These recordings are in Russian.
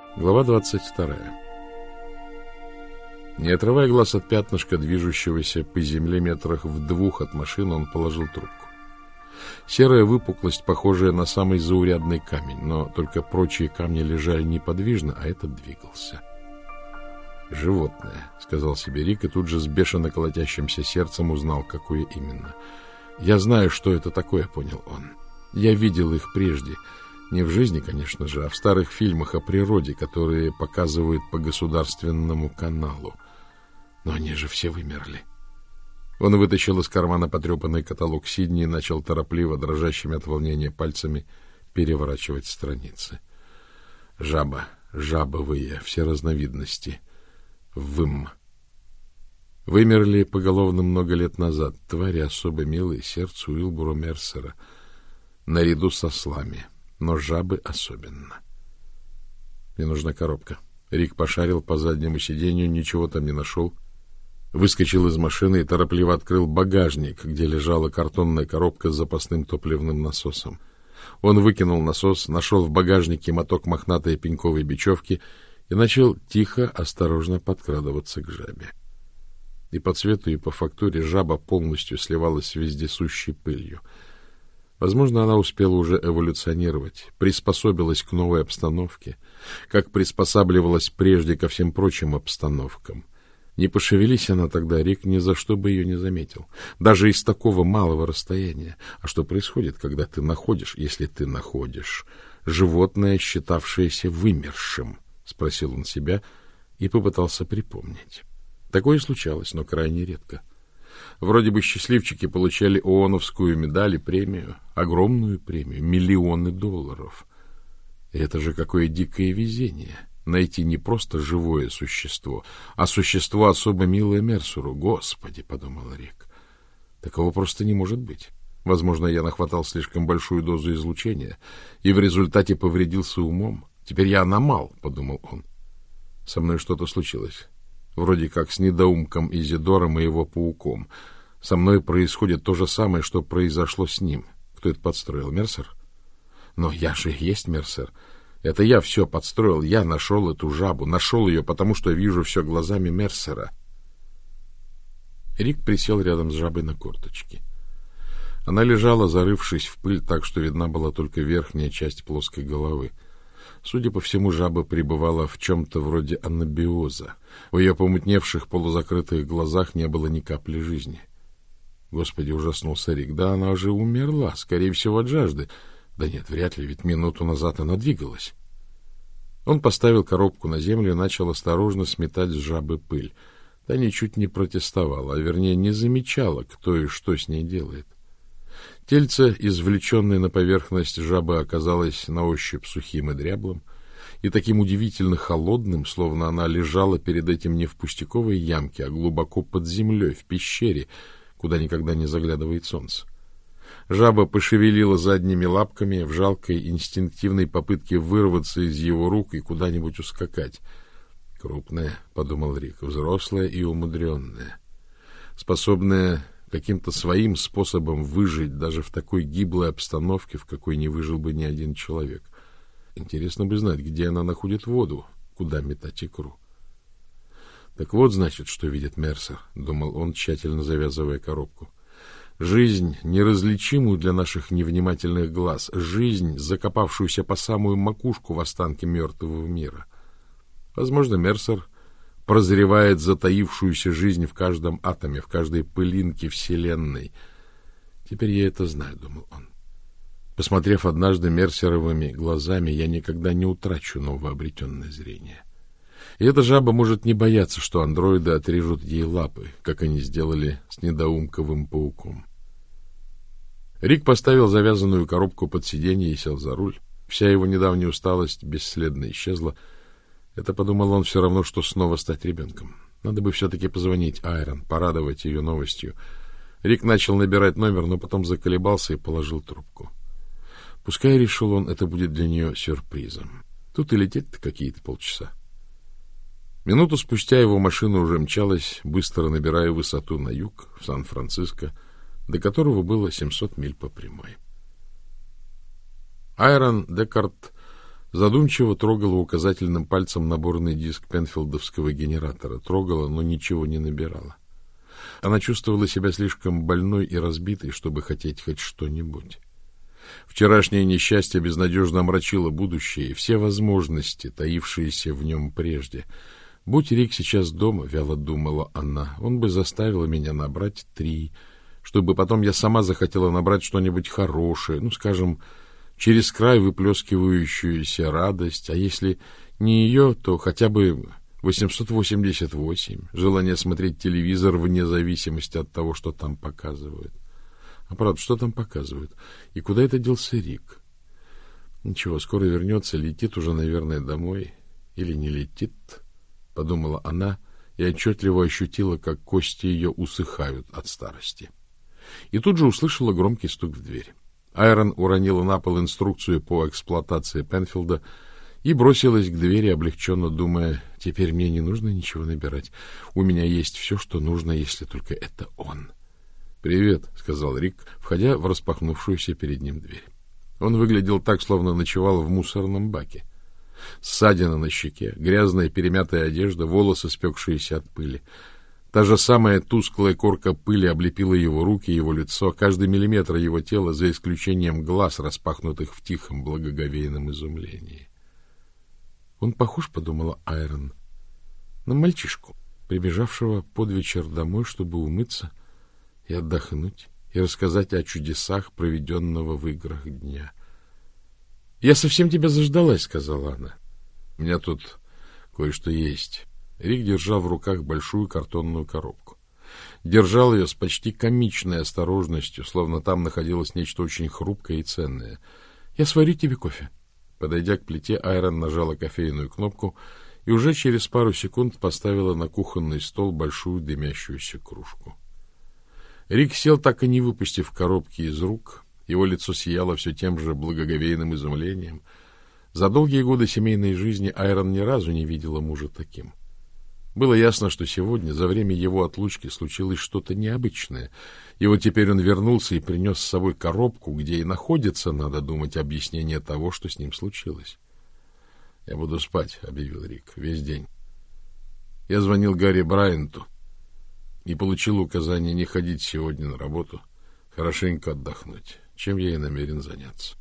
Глава 22. Не отрывая глаз от пятнышка, движущегося по земле метрах в 2 от машины, он положил трубку. Серая выпуклость, похожая на самый заурядный камень, но только прочие камни лежали неподвижно, а этот двигался. «Животное», — сказал себе Рик, и тут же с бешено колотящимся сердцем узнал, какое именно. «Я знаю, что это такое», — понял он. «Я видел их прежде». Не в жизни, конечно же, а в старых фильмах о природе, которые показывают по государственному каналу. Но они же все вымерли. Он вытащил из кармана потрепанный каталог Сидни и начал торопливо, дрожащими от волнения пальцами, переворачивать страницы. Жаба, жабовые, все разновидности. Вымерли поголовно много лет назад. Твари особо милые сердцу Уилбура Мерсера, наряду со ослами. Но жабы особенно. Мне нужна коробка. Рик пошарил по заднему сиденью, ничего там не нашел. Выскочил из машины и торопливо открыл багажник, где лежала картонная коробка с запасным топливным насосом. Он выкинул насос, нашел в багажнике моток мохнатой пеньковой бечевки и начал тихо, осторожно подкрадываться к жабе. И по цвету, и по фактуре жаба полностью сливалась с вездесущей пылью. Возможно, она успела уже эволюционировать, приспособилась к новой обстановке, как приспосабливалась прежде ко всем прочим обстановкам. Не пошевелись она тогда, Рик ни за что бы ее не заметил, даже из такого малого расстояния. А что происходит, когда ты находишь, если ты находишь, животное, считавшееся вымершим? — спросил он себя и попытался припомнить. Такое случалось, но крайне редко. Вроде бы счастливчики получали ООНовскую медаль и премию, огромную премию, миллионы долларов. И это же какое дикое везение — найти не просто живое существо, а существо особо милое Мерсеру. Господи, — подумал Рик, — такого просто не может быть. Возможно, я нахватал слишком большую дозу излучения и в результате повредился умом. Теперь я аномал, — подумал он. Со мной что-то случилось. Вроде как с недоумком Изидором и его пауком. Со мной происходит то же самое, что произошло с ним. Кто это подстроил? Мерсер? Но я же и есть Мерсер. Это я все подстроил. Я нашел эту жабу. Нашел ее, потому что вижу все глазами Мерсера. Рик присел рядом с жабой на корточки. Она лежала, зарывшись в пыль, так что видна была только верхняя часть плоской головы. Судя по всему, жаба пребывала в чем-то вроде анабиоза. В ее помутневших полузакрытых глазах не было ни капли жизни. Господи, ужаснулся Рик. Да она уже умерла, скорее всего, от жажды. Да нет, вряд ли, ведь минуту назад она двигалась. Он поставил коробку на землю и начал осторожно сметать с жабы пыль. Та ничуть не протестовала, а вернее не замечала, кто и что с ней делает. Тельце, извлеченное на поверхность жабы, оказалось на ощупь сухим и дряблым, и таким удивительно холодным, словно она лежала перед этим не в пустяковой ямке, а глубоко под землей, в пещере, куда никогда не заглядывает солнце. Жаба пошевелила задними лапками в жалкой инстинктивной попытке вырваться из его рук и куда-нибудь ускакать. «Крупная», — подумал Рик, — «взрослая и умудренная, способная каким-то своим способом выжить даже в такой гиблой обстановке, в какой не выжил бы ни один человек. Интересно бы знать, где она находит воду, куда метать икру». Так вот, значит, что видит Мерсер, — думал он, тщательно завязывая коробку. Жизнь, неразличимую для наших невнимательных глаз, жизнь, закопавшуюся по самую макушку в останки мертвого мира. Возможно, Мерсер прозревает затаившуюся жизнь в каждом атоме, в каждой пылинке Вселенной. Теперь я это знаю, — думал он. Посмотрев однажды мерсеровыми глазами, я никогда не утрачу новообретенное зрение. И эта жаба может не бояться, что андроиды отрежут ей лапы, как они сделали с недоумковым пауком. Рик поставил завязанную коробку под сиденье и сел за руль. Вся его недавняя усталость бесследно исчезла. Это, подумал он, все равно, что снова стать ребенком. Надо бы все-таки позвонить Айрон, порадовать ее новостью. Рик начал набирать номер, но потом заколебался и положил трубку. Пускай, решил он, это будет для нее сюрпризом. Тут и лететь-то какие-то полчаса. Минуту спустя его машина уже мчалась, быстро набирая высоту на юг, в Сан-Франциско, до которого было 700 миль по прямой. Айрон Декарт Задумчиво трогала указательным пальцем наборный диск пенфилдовского генератора. Трогала, но ничего не набирала. Она чувствовала себя слишком больной и разбитой, чтобы хотеть хоть что-нибудь. Вчерашнее несчастье безнадежно омрачило будущее и все возможности, таившиеся в нем прежде. Будь Рик сейчас дома, вяло думала она, он бы заставил меня набрать 3, чтобы потом я сама захотела набрать что-нибудь хорошее, ну, скажем, через край выплескивающуюся радость, а если не ее, то хотя бы 888, желание смотреть телевизор вне зависимости от того, что там показывают. А правда, что там показывают? И куда это делся Рик? Ничего, скоро вернется, летит уже, наверное, домой. Или не летит, подумала она и отчетливо ощутила, как кости ее усыхают от старости. И тут же услышала громкий стук в дверь. Айрон уронила на пол инструкцию по эксплуатации Пенфилда и бросилась к двери, облегченно думая, теперь мне не нужно ничего набирать. У меня есть все, что нужно, если только это он. «Привет», — сказал Рик, входя в распахнувшуюся перед ним дверь. Он выглядел так, словно ночевал в мусорном баке. Ссадина на щеке, грязная перемятая одежда, волосы, спекшиеся от пыли. Та же самая тусклая корка пыли облепила его руки, его лицо, каждый миллиметр его тела, за исключением глаз, распахнутых в тихом благоговейном изумлении. Он похож, подумала Айрон, на мальчишку, прибежавшего под вечер домой, чтобы умыться и отдохнуть, и рассказать о чудесах проведенного в играх дня. — Я совсем тебя заждалась, — сказала она. — У меня тут кое-что есть. Рик держал в руках большую картонную коробку. Держал ее с почти комичной осторожностью, словно там находилось нечто очень хрупкое и ценное. — Я сварю тебе кофе. Подойдя к плите, Айрон нажала кофейную кнопку и уже через пару секунд поставила на кухонный стол большую дымящуюся кружку. Рик сел, так и не выпустив коробки из рук. Его лицо сияло все тем же благоговейным изумлением. За долгие годы семейной жизни Айрон ни разу не видела мужа таким. Было ясно, что сегодня, за время его отлучки, случилось что-то необычное. И вот теперь он вернулся и принес с собой коробку, где и находится, надо думать, объяснение того, что с ним случилось. — Я буду спать, — объявил Рик, — весь день. Я звонил Гарри Брайанту и получил указание не ходить сегодня на работу, хорошенько отдохнуть, чем я и намерен заняться.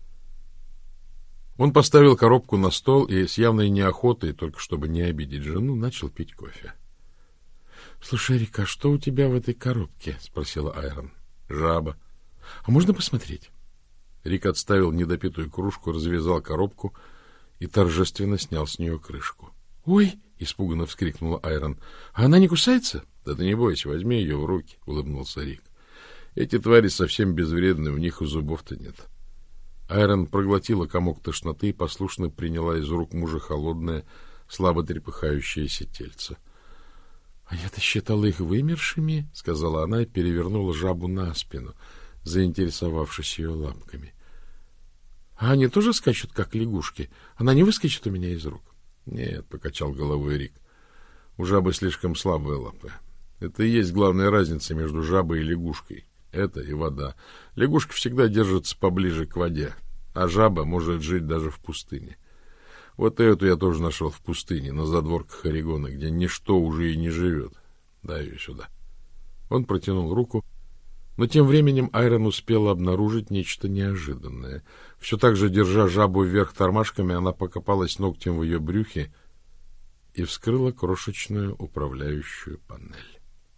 Он поставил коробку на стол и с явной неохотой, только чтобы не обидеть жену, начал пить кофе. — Слушай, Рик, а что у тебя в этой коробке? — спросила Айрон. — Жаба. — А можно посмотреть? Рик отставил недопитую кружку, развязал коробку и торжественно снял с нее крышку. — Ой! — испуганно вскрикнула Айрон. — А она не кусается? — Да ты не бойся, возьми ее в руки, — улыбнулся Рик. — Эти твари совсем безвредны, у них и зубов-то нет. Айрон проглотила комок тошноты и послушно приняла из рук мужа холодное, слабо трепыхающееся тельце. — А я-то считала их вымершими, — сказала она и перевернула жабу на спину, заинтересовавшись ее лапками. — А они тоже скачут, как лягушки? Она не выскочит у меня из рук? — Нет, — покачал головой Рик. — У жабы слишком слабые лапы. Это и есть главная разница между жабой и лягушкой. Это и вода. Лягушка всегда держится поближе к воде, а жаба может жить даже в пустыне. Вот эту я тоже нашел в пустыне, на задворках Орегона, где ничто уже и не живет. Дай ее сюда. Он протянул руку, но тем временем Айрон успела обнаружить нечто неожиданное. Все так же, держа жабу вверх тормашками, она покопалась ногтем в ее брюхе и вскрыла крошечную управляющую панель.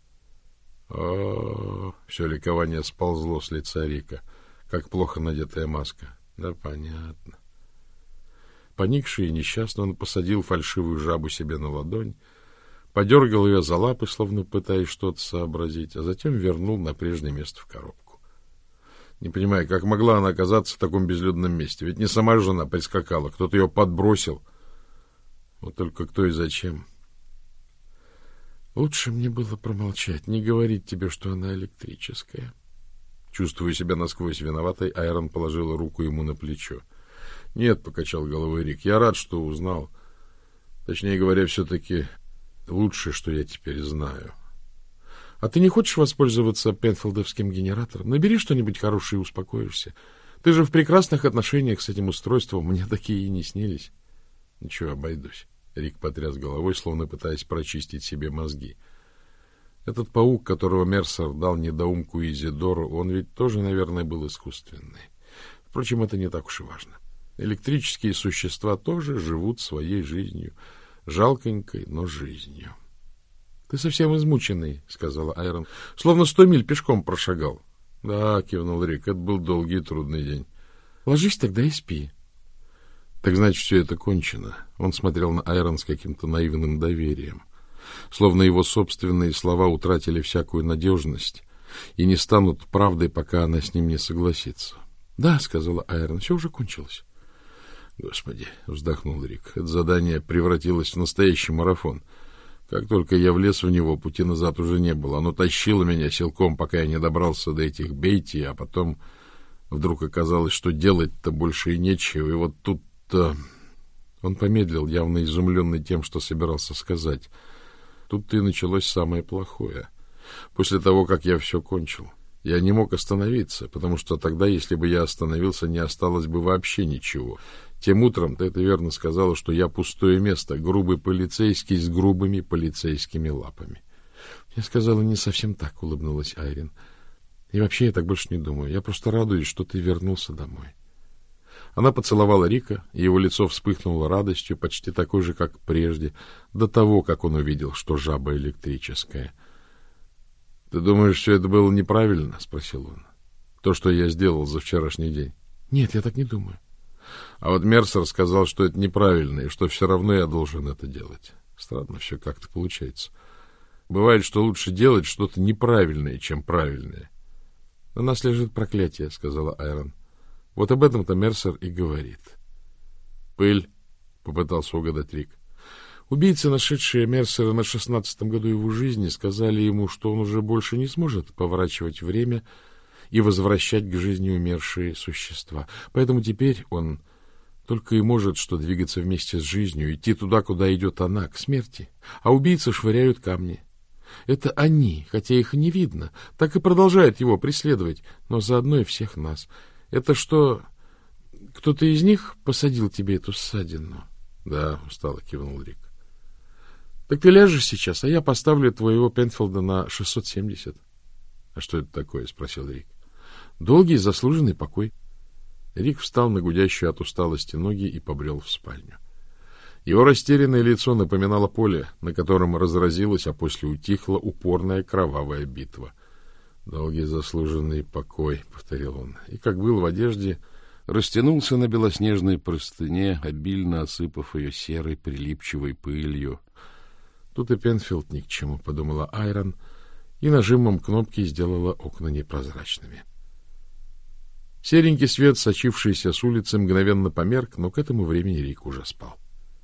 О, все ликование сползло с лица Рика, как плохо надетая маска. Да, понятно. Поникший и несчастный, он посадил фальшивую жабу себе на ладонь, подергал ее за лапы, словно пытаясь что-то сообразить, а затем вернул на прежнее место в коробку. Не понимаю, как могла она оказаться в таком безлюдном месте? Ведь не сама жена прискакала, кто-то ее подбросил. Вот только кто и зачем? Лучше мне было промолчать, не говорить тебе, что она электрическая. Чувствуя себя насквозь виноватой, Айрон положила руку ему на плечо. — Нет, — покачал головой Рик, — я рад, что узнал. Точнее говоря, все-таки лучше, что я теперь знаю. — А ты не хочешь воспользоваться пенфилдовским генератором? Набери что-нибудь хорошее и успокоишься. Ты же в прекрасных отношениях с этим устройством. Мне такие и не снились. Ничего, обойдусь. Рик потряс головой, словно пытаясь прочистить себе мозги. Этот паук, которого Мерсер дал недоумку Изидору, он ведь тоже, наверное, был искусственный. Впрочем, это не так уж и важно. Электрические существа тоже живут своей жизнью. Жалконькой, но жизнью. — Ты совсем измученный, — сказала Айрон. — Словно 100 миль пешком прошагал. — Да, — кивнул Рик, — это был долгий и трудный день. — Ложись тогда и спи. — Так значит, все это кончено. Он смотрел на Айрон с каким-то наивным доверием. Словно его собственные слова утратили всякую надежность и не станут правдой, пока она с ним не согласится. — Да, — сказала Айрон, — все уже кончилось. — Господи, — вздохнул Рик, — это задание превратилось в настоящий марафон. Как только я влез в него, пути назад уже не было. Оно тащило меня силком, пока я не добрался до этих бейти, а потом вдруг оказалось, что делать-то больше и нечего. И вот тут-то... Он помедлил, явно изумленный тем, что собирался сказать. Тут-то и началось самое плохое. После того, как я все кончил, я не мог остановиться, потому что тогда, если бы я остановился, не осталось бы вообще ничего. Тем утром ты это верно сказала, что я пустое место, грубый полицейский с грубыми полицейскими лапами. Я сказала не совсем так, — улыбнулась Айрин. И вообще я так больше не думаю. Я просто радуюсь, что ты вернулся домой. Она поцеловала Рика, и его лицо вспыхнуло радостью, почти такой же, как прежде, до того, как он увидел, что жаба электрическая. — Ты думаешь, все это было неправильно? — спросил он. — То, что я сделал за вчерашний день. — Нет, я так не думаю. А вот Мерсер сказал, что это неправильно, и что все равно я должен это делать. Странно все как-то получается. Бывает, что лучше делать что-то неправильное, чем правильное. — На нас лежит проклятие, — сказала Айрон. — Вот об этом-то Мерсер и говорит. — Пыль, — попытался угадать Рик. Убийцы, нашедшие Мерсера на 16-м году его жизни, сказали ему, что он уже больше не сможет поворачивать время и возвращать к жизни умершие существа. Поэтому теперь он только и может что двигаться вместе с жизнью, идти туда, куда идет она, к смерти. А убийцы швыряют камни. Это они, хотя их не видно, так и продолжают его преследовать, но заодно и всех нас. Это что, кто-то из них посадил тебе эту ссадину? — Да, — устало кивнул Рик. — Так ты ляжешь сейчас, а я поставлю твоего Пенфилда на 670. — А что это такое? — спросил Рик. — Долгий заслуженный покой. Рик встал на гудящую от усталости ноги и побрел в спальню. Его растерянное лицо напоминало поле, на котором разразилась, а после утихла упорная кровавая битва. «Долгий заслуженный покой», — повторил он, и, как был в одежде, растянулся на белоснежной простыне, обильно осыпав ее серой прилипчивой пылью. Тут и Пенфилд ни к чему, — подумала Айрон, и нажимом кнопки сделала окна непрозрачными. Серенький свет, сочившийся с улицы, мгновенно померк, но к этому времени Рик уже спал.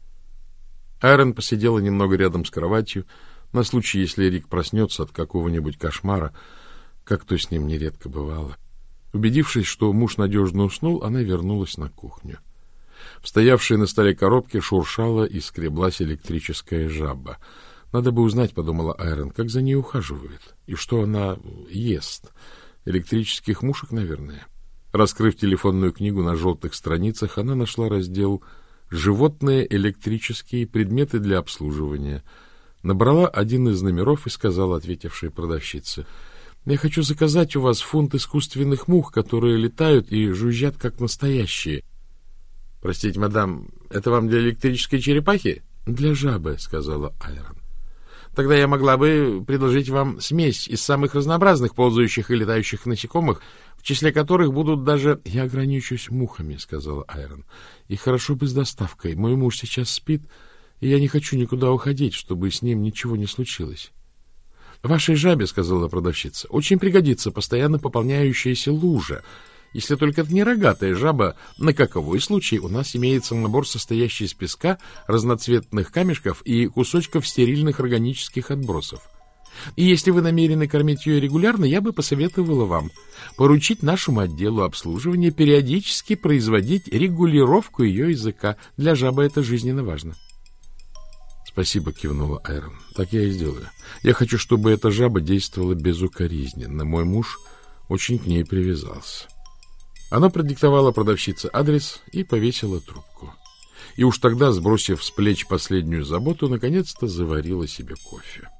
Айрон посидела немного рядом с кроватью, на случай, если Рик проснется от какого-нибудь кошмара, как то с ним нередко бывало. Убедившись, что муж надежно уснул, она вернулась на кухню. В стоявшей на столе коробке шуршала и скреблась электрическая жаба. Надо бы узнать, — подумала Айрон, — как за ней ухаживают и что она ест. Электрических мушек, наверное. Раскрыв телефонную книгу на желтых страницах, она нашла раздел «Животные электрические предметы для обслуживания». Набрала один из номеров и сказала ответившей продавщице: «Я хочу заказать у вас фунт искусственных мух, которые летают и жужжат, как настоящие». «Простите, мадам, это вам для электрической черепахи?» «Для жабы», — сказала Айрон. «Тогда я могла бы предложить вам смесь из самых разнообразных ползающих и летающих насекомых, в числе которых будут даже...» «Я ограничусь мухами», — сказала Айрон. «И хорошо бы с доставкой. Мой муж сейчас спит, и я не хочу никуда уходить, чтобы с ним ничего не случилось». «Вашей жабе, — сказала продавщица, — очень пригодится постоянно пополняющаяся лужа. Если только это не рогатая жаба, на каковой случай у нас имеется набор, состоящий из песка, разноцветных камешков и кусочков стерильных органических отбросов. И если вы намерены кормить ее регулярно, я бы посоветовала вам поручить нашему отделу обслуживания периодически производить регулировку ее языка. Для жабы это жизненно важно». «Спасибо», — кивнула Айрон. «Так я и сделаю. Я хочу, чтобы эта жаба действовала безукоризненно. Мой муж очень к ней привязался». Она продиктовала продавщице адрес и повесила трубку. И уж тогда, сбросив с плеч последнюю заботу, наконец-то заварила себе кофе.